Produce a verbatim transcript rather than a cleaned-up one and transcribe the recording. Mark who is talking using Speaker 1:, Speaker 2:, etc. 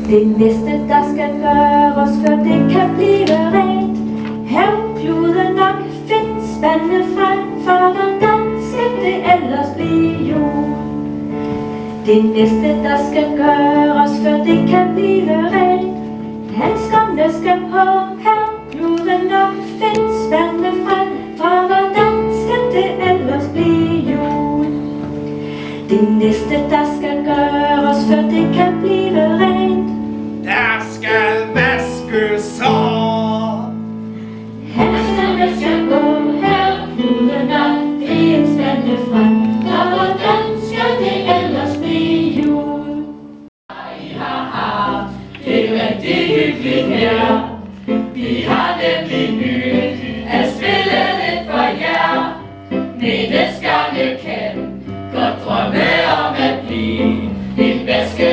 Speaker 1: Det næste, der skal gøres, før det kan blive rent. Havkluden nok findes vandet frem, for hvordan skal det ellers blive jul? Det næste, der skal gøres, før det kan blive rent. Handskerne skal på, havkluden nok findes vandet frem, for hvordan skal det ellers blive jul? Det næste, der skal gøres, før det kan blive rent.
Speaker 2: Der skal vaskes op.
Speaker 1: Handskerne skal på, havkluden nok findes vandet frem, for hvordan skal det ellers blive jul?
Speaker 3: I har haft det rigtig hyggeligt her. Vi har nemlig nyt at spille lidt for jer. Menneskerne kan godt drømme om at blive en vaske